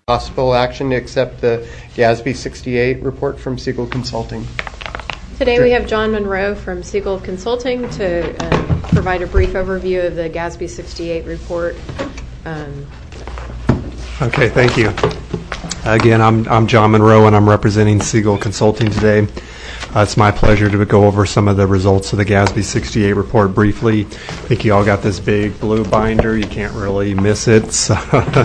Possible action to accept the GASB 68 report from Siegel Consulting. Today we have John Monroe from Siegel Consulting to provide a brief overview of the GASB 68 report. Okay, thank you. Again, I'm John Monroe, and I'm representing Siegel Consulting today. It's my pleasure to go over some of the results of the GASB 68 report briefly. I think you all got this big blue binder. You can't really miss it. So,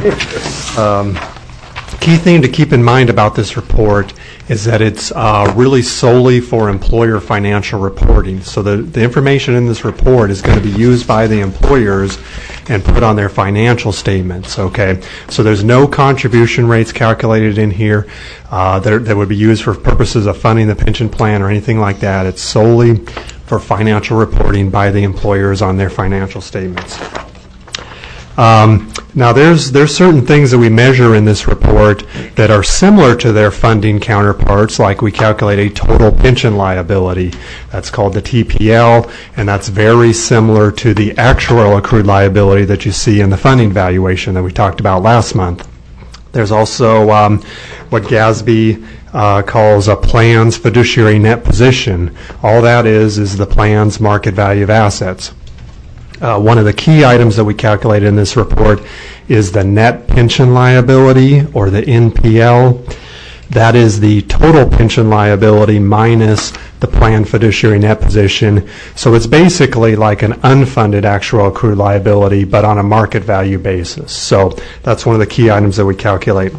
key thing to keep in mind about this report is that it's really solely for employer financial reporting. So the information in this report is going to be used by the employers and put on their financial statements, okay? So there's no contribution rates calculated in here that would be used for purposes of funding the pension plan or anything like that. It's solely for financial reporting by the employers on their financial statements. Now, there's certain things that we measure in this report that are similar to their funding counterparts, like we calculate a total pension liability. That's called the TPL, and that's very similar to the actual accrued liability that you see in the funding valuation that we talked about last month. There's also what GASB calls a plan's fiduciary net position. All that is the plan's market value of assets. One of the key items that we calculate in this report is the net pension liability, or the NPL. That is the total pension liability minus the planned fiduciary net position. So it's basically like an unfunded actual accrued liability, but on a market value basis. So that's one of the key items that we calculate.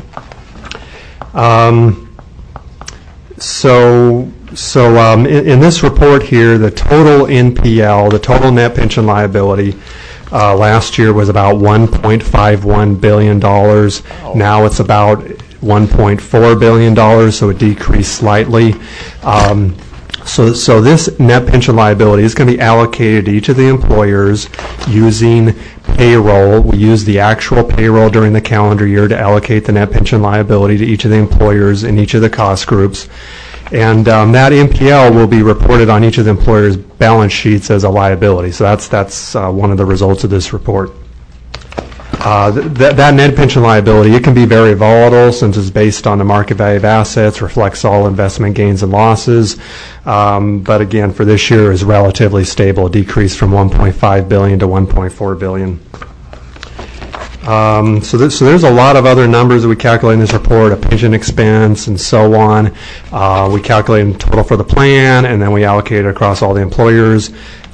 In this report here, the total NPL, the total net pension liability, last year was about $1.51 billion. Now it's about $1.4 billion, so it decreased slightly. So this net pension liability is going to be allocated to each of the employers using payroll. We use the actual payroll during the calendar year to allocate the net pension liability to each of the employers in each of the cost groups. And that NPL will be reported on each of the employers' balance sheets as a liability. So that's one of the results of this report. That net pension liability, it can be very volatile since it's based on the market value of assets, reflects all investment gains and losses. But again, for this year is relatively stable, decreased from $1.5 billion to $1.4 billion. So there's a lot of other numbers that we calculate in this report, a pension expense and so on. We calculate in total for the plan, and then we allocate it across all the employers.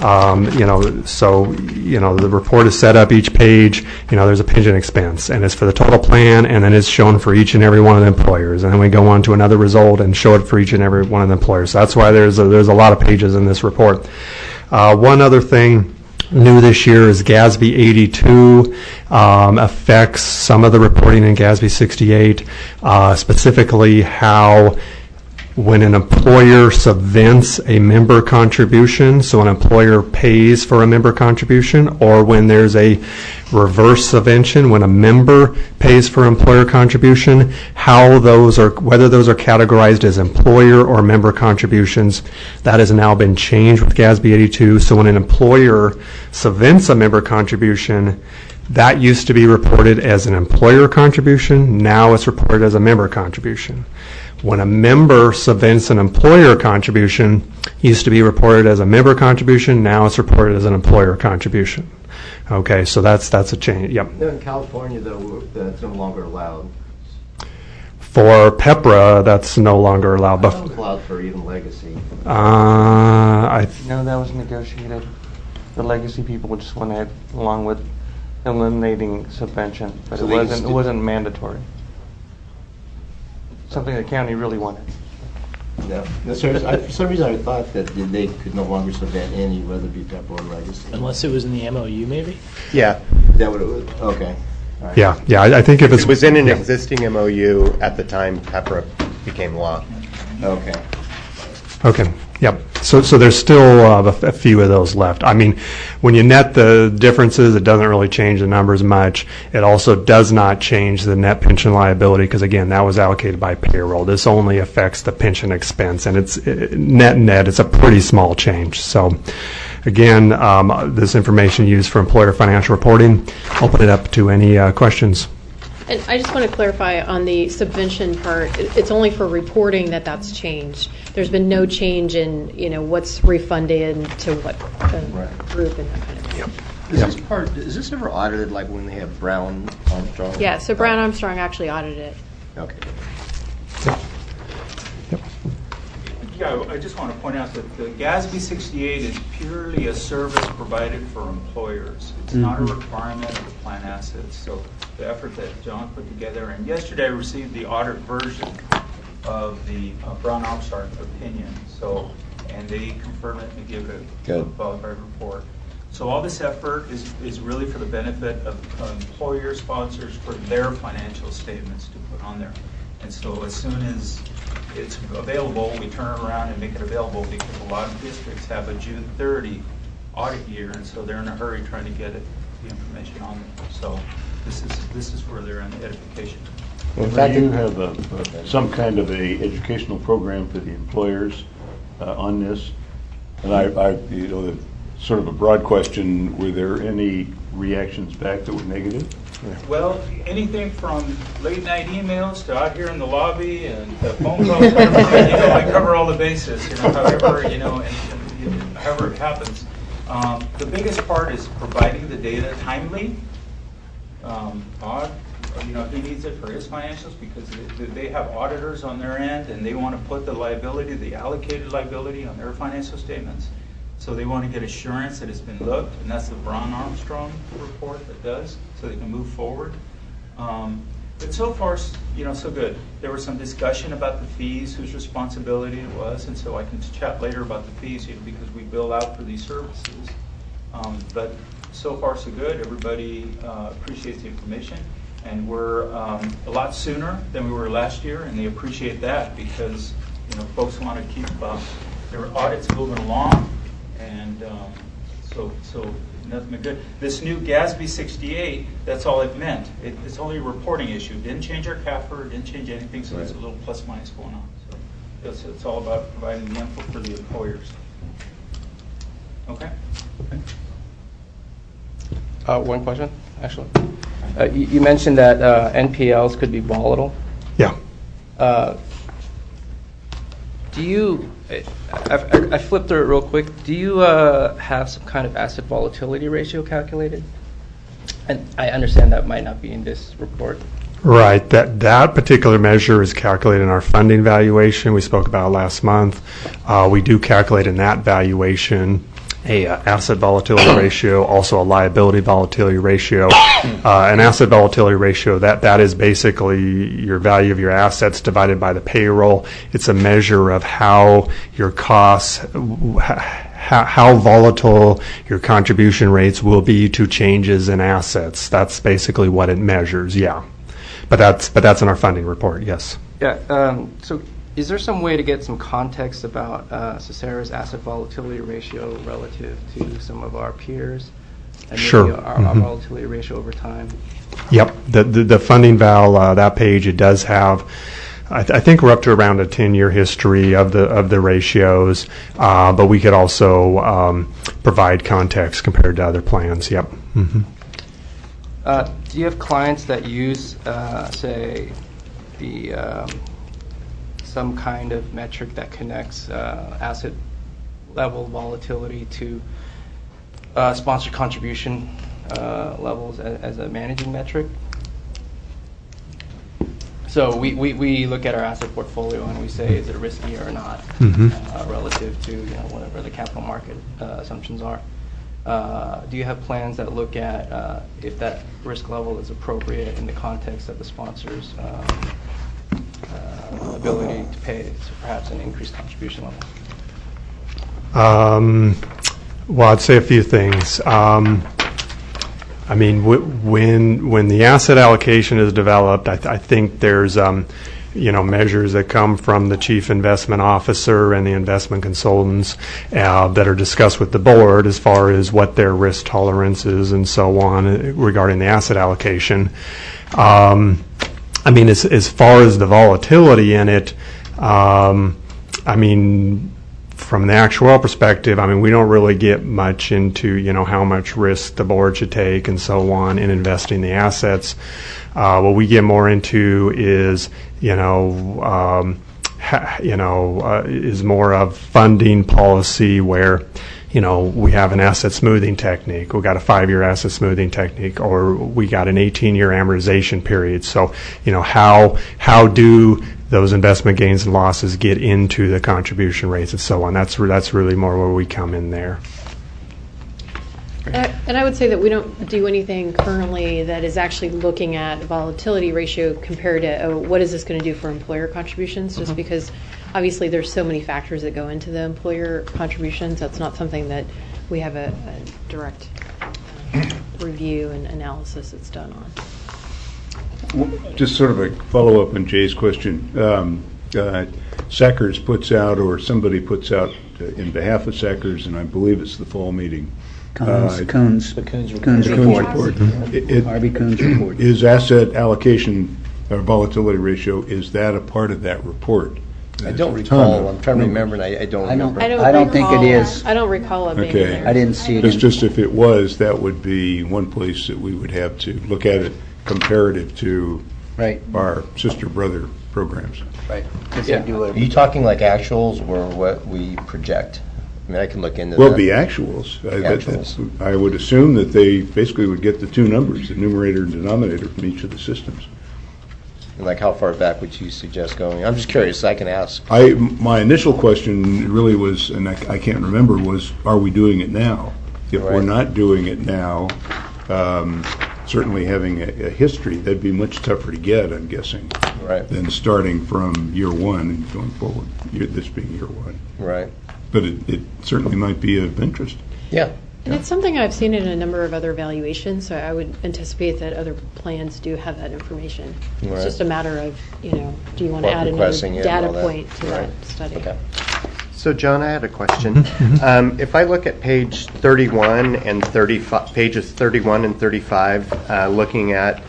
The report is set up each page. There's a pension expense, and it's for the total plan, and then it's shown for each and every one of the employers. And then we go on to another result and show it for each and every one of the employers. So that's why there's a lot of pages in this report. One other thing new this year is GASB 82 affects some of the reporting in GASB 68, specifically how when an employer subvents a member contribution, so an employer pays for a member contribution, or when there's a reverse subvention, when a member pays for employer contribution, whether those are categorized as employer or member contributions. That has now been changed with GASB 82. So when an employer subvents a member contribution, that used to be reported as an employer contribution. Now it's reported as a member contribution. When a member subvents an employer contribution, it used to be reported as a member contribution. Now it's reported as an employer contribution. Okay, so that's a change. Yep. In California, though, that's no longer allowed. For PEPRA, that's no longer allowed. But it's allowed for even legacy. No, that was negotiated. The legacy people just went ahead along with eliminating subvention, but so it wasn't mandatory. Something the county really wanted. Yeah. For some reason, I thought that they could no longer subvent any, whether it be PEPRA or legacy. Unless it was in the MOU, maybe? Yeah. Is that what it was? Okay. Right. Yeah. I think if it was in an existing MOU at the time PEPRA became law. Okay. Okay. Yep. So there's still a few of those left. I mean, when you net the differences, it doesn't really change the numbers much. It also does not change the net pension liability because, again, that was allocated by payroll. This only affects the pension expense, and it's net. It's a pretty small change. So, again, this information used for employer financial reporting. Open it up to any questions. And I just want to clarify on the subvention part, it's only for reporting that's changed. There's been no change in, what's refunded to what group and that kind of thing. Yep. Is this ever audited, like when they have Brown Armstrong? Yeah, so Brown Armstrong actually audited it. Okay. Yeah, I just want to point out that the GASB 68 is purely a service provided for employers. It's not a requirement of the plan assets. So the effort that John put together, and yesterday I received the audit version of the Brown Armstrong opinion. So, and they confirmed it and give it a qualified report. So all this effort is really for the benefit of employer sponsors for their financial statements to put on there. And so as soon as it's available, we turn it around and make it available, because a lot of districts have a June 30 audit year, and so they're in a hurry trying to get the information on there. So this is where they're in edification. In fact, you have some kind of a educational program for the employers on this, and I sort of a broad question: were there any reactions back that were negative? Well, anything from late night emails to out here in the lobby and phone calls. I cover all the bases. However, and however it happens. The biggest part is providing the data timely. He needs it for his financials because they have auditors on their end, and they want to put the allocated liability on their financial statements. So they want to get assurance that it's been looked, and that's the Brown Armstrong report that does, so they can move forward. But so far, so good. There was some discussion about the fees, whose responsibility it was, and so I can chat later about the fees because we bill out for these services. But so far, so good. Everybody appreciates the information, and we're a lot sooner than we were last year, and they appreciate that because folks want to keep their audits moving along. And so nothing but good. This new GASB 68, that's all it meant. It's only a reporting issue. Didn't change our CAFR, didn't change anything, so there's a little plus minus going on. So it's all about providing the info for the employers. Okay? One question, actually. You mentioned that NPLs could be volatile. Yeah. Do you, I flipped through it real quick, do you have some kind of asset volatility ratio calculated? And I understand that might not be in this report. Right. That particular measure is calculated in our funding valuation we spoke about last month. We do calculate in that valuation a asset volatility ratio, also a liability volatility ratio. An asset volatility ratio, that is basically your value of your assets divided by the payroll. It's a measure of how your costs, how volatile your contribution rates will be to changes in assets. That's basically what it measures, yeah. But that's in our funding report, yes. Yeah, so is there some way to get some context about Socera's asset volatility ratio relative to some of our peers? And sure. Our volatility ratio over time? Yep. The funding val, that page, it does have, I think we're up to around a 10-year history of the ratios, but we could also provide context compared to other plans, yep. Mm-hmm. Do you have clients that use, say, some kind of metric that connects asset level volatility to sponsor contribution levels as a managing metric? So we look at our asset portfolio and we say, is it risky or not, relative to whatever the capital market assumptions are. Do you have plans that look at if that risk level is appropriate in the context of the sponsor's ability to pay perhaps an increased contribution level? Well, I'd say a few things. I mean, when the asset allocation is developed, I think there's measures that come from the chief investment officer and the investment consultants that are discussed with the board as far as what their risk tolerance is and so on regarding the asset allocation. I mean, as far as the volatility in it, I mean, from the actuarial perspective, I mean, we don't really get much into, how much risk the board should take and so on in investing the assets. What we get more into is, is more of funding policy where, we have an asset smoothing technique. We got a 5-year asset smoothing technique, or we got an 18-year amortization period. So, how do those investment gains and losses get into the contribution rates and so on? That's really more where we come in there. And I would say that we don't do anything currently that is actually looking at volatility ratio compared to what is this going to do for employer contributions, just because obviously there's so many factors that go into the employer contributions. That's not something that we have a direct review and analysis that's done on. Just sort of a follow-up on Jay's question. SACRS puts out, or somebody puts out in behalf of SACRS, and I believe it's the fall meeting, Coons report. Harvey Coons report. Is asset allocation or volatility ratio, is that a part of that report? I don't recall. I'm trying to remember, and I don't remember. I don't think it is. I don't recall it being there. I didn't see it. It's just if it was, that would be one place that we would have to look at it comparative to our sister-brother programs. Right. Yeah. Are you talking like actuals or what we project? I mean, I can look into that. Well, the actuals. I would assume that they basically would get the two numbers, the numerator and denominator, from each of the systems. And like how far back would you suggest going? I'm just curious, I can ask. My initial question really was, and I can't remember, was are we doing it now? If we're not doing it now, certainly having a history, that'd be much tougher to get, I'm guessing, than starting from year one and going forward, this being year one. Right. But it certainly might be of interest. Yeah. And it's something I've seen in a number of other evaluations, so I would anticipate that other plans do have that information. Right. It's just a matter of, do you want to add another data point to that study? Okay. So, John, I had a question. If I look at page 31 and 35, pages 31 and 35, looking at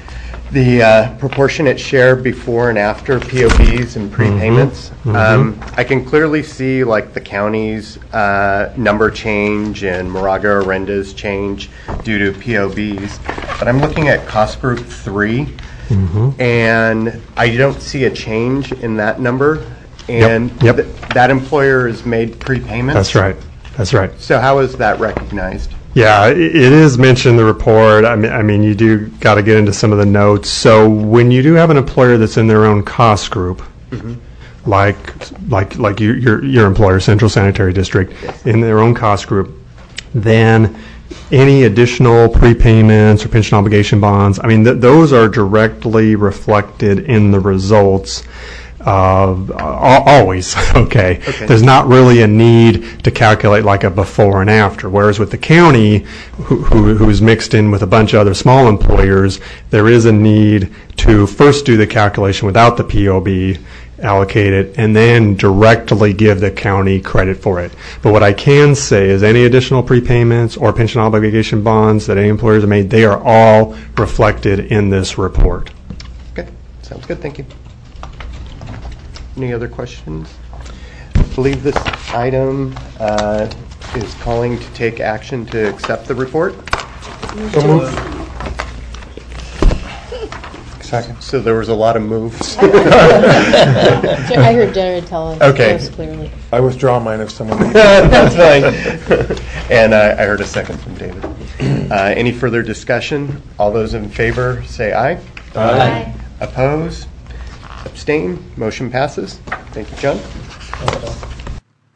the proportionate share before and after POBs and prepayments, I can clearly see like the county's number change and Moraga Arenda's change due to POBs. But I'm looking at cost group 3, and I don't see a change in that number. And that employer has made prepayments? That's right. So how is that recognized? Yeah, it is mentioned in the report. I mean, you do got to get into some of the notes. So when you do have an employer that's in their own cost group, like your employer, Central Sanitary District, in their own cost group, then any additional prepayments or pension obligation bonds, I mean, those are directly reflected in the results. Always, okay. There's not really a need to calculate like a before and after. Whereas with the county, who's mixed in with a bunch of other small employers, there is a need to first do the calculation without the POB allocated and then directly give the county credit for it. But what I can say is any additional prepayments or pension obligation bonds that any employers have made, they are all reflected in this report. Okay, sounds good. Thank you. Any other questions? I believe this item is calling to take action to accept the report. Second. So there was a lot of moves. I heard Jared tell us most clearly. I withdraw mine if someone needs That's fine. And I heard a second from David. Any further discussion? All those in favor say aye. Aye. Oppose? Abstain? Motion passes. Thank you, John.